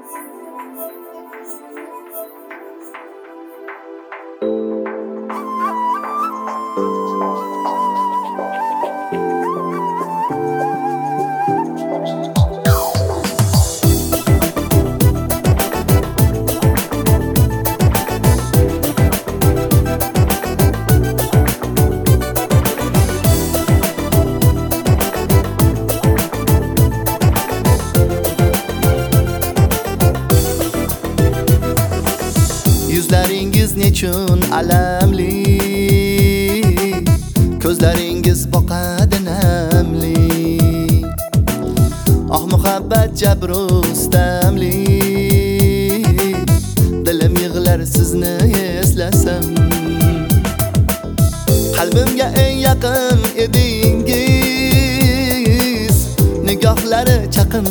Yuzlaringiz nechun alamli, ko'zlaringiz boqadi namli. Oh muhabbat jabru istamli, dilim yig'lar sizni eslasam. Qalbimga eng yaqin edingiz, nigohlari chaqin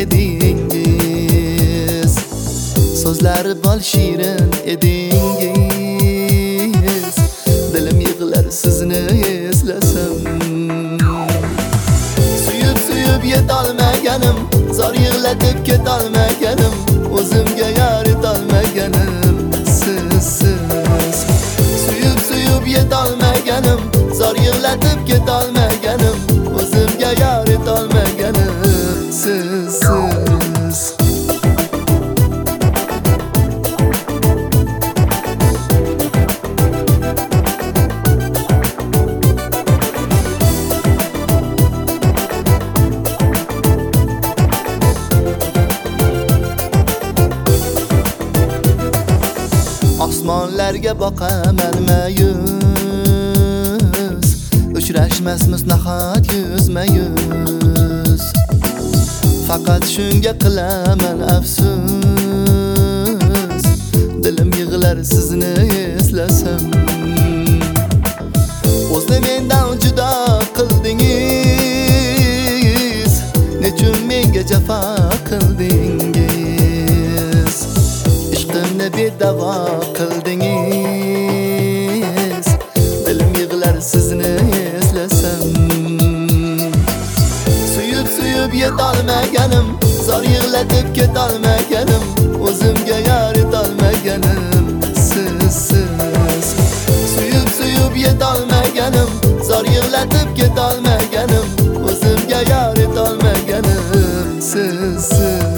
edingiz, so'zlari bol shirin edingiz, dilim yig'lar sizni eslasam. Suyib yetolmaganim, zor yig'latib ketolmaganim, o'zimga yor etolmaganim siz. Suyib yetolmaganim, zor yig'latib ketolmaganim, o'zimga yor etolmaganim siz. Osmonlarga boqaman mayus, uchrashmasmiz nahot yuzma-yuz. Faqat shunga qilaman afsus, dilim yig'lar sizni eslasam. O'zni mendan judo qildingiz, nechun menga jafo qildingiz? Ishqimni bedavo qildingiz, dilim yig'lar sizni eslasam. Suyib yetolmaganim, zor yig'latib ketolmaganim, o'zimga yor etolmaganim siz. Suyib yetolmaganim, zor yig'latib ketolmaganim, o'zimga yor etolmaganim siz.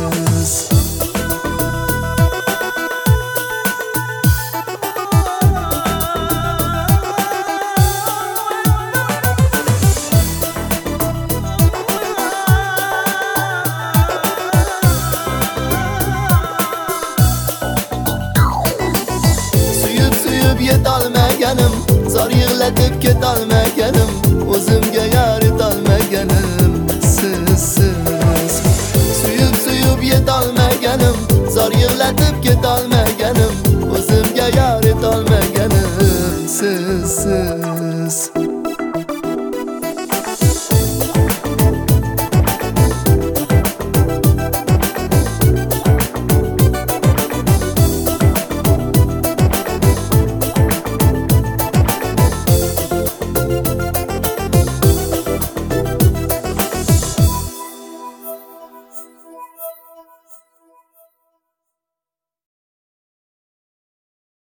Yetolmaganim, zor yig'latib ketolmaganim, o'zimga yor etolmaganim siz. Suyib yetolmaganim, zor yig'latib ketolmaganim, o'zimga yor etolmaganim siz.